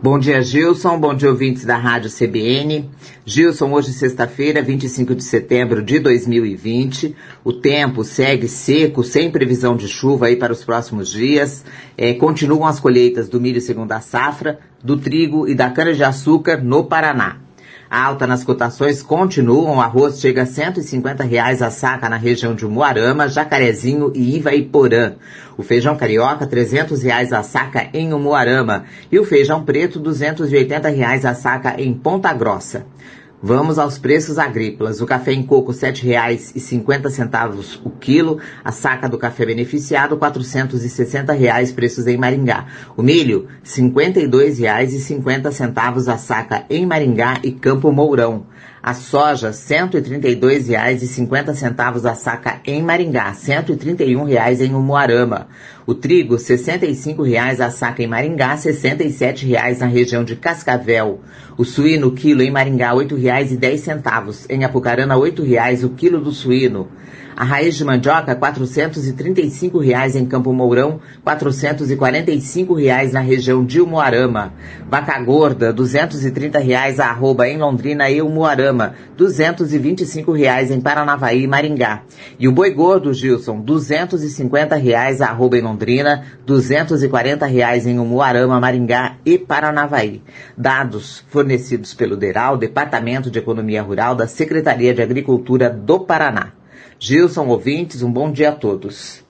Bom dia, Gilson. Bom dia, ouvintes da Rádio CBN. Gilson, hoje sexta-feira, 25 de setembro de 2020. O tempo segue seco, sem previsão de chuva aí para os próximos dias. Continuam as colheitas do milho segunda safra, do trigo e da cana-de-açúcar no Paraná. A alta nas cotações continuam, o arroz chega a R$ 150 a saca na região de Umuarama, Jacarezinho e Ivaiporã. O feijão carioca, R$ 300 a saca em Umuarama. E o feijão preto, R$ 280 a saca em Ponta Grossa. Vamos aos preços agrícolas. O café em coco, R$ 7,50 o quilo. A saca do café beneficiado, R$ 460, preços em Maringá. O milho, R$ 52,50 a saca em Maringá e Campo Mourão. A soja, R$ 132,50 a saca em Maringá, R$ 131 em Umuarama. O trigo, R$ 65 a saca em Maringá, R$ 67 na região de Cascavel. O suíno, quilo em Maringá, R$ 8,10. Em Apucarana, R$ 8 o quilo do suíno. A raiz de mandioca, R$ 435 em Campo Mourão, R$ 445 na região de Umuarama. Vaca gorda, R$ 230 a arroba em Londrina e Umuarama, R$ 225 em Paranavaí e Maringá. E o boi gordo, Gilson, R$ 250 a arroba em Londrina, R$ 240 em Umuarama, Maringá e Paranavaí. Dados fornecidos pelo DERAL, Departamento de Economia Rural da Secretaria de Agricultura do Paraná. Gilson, ouvintes, um bom dia a todos.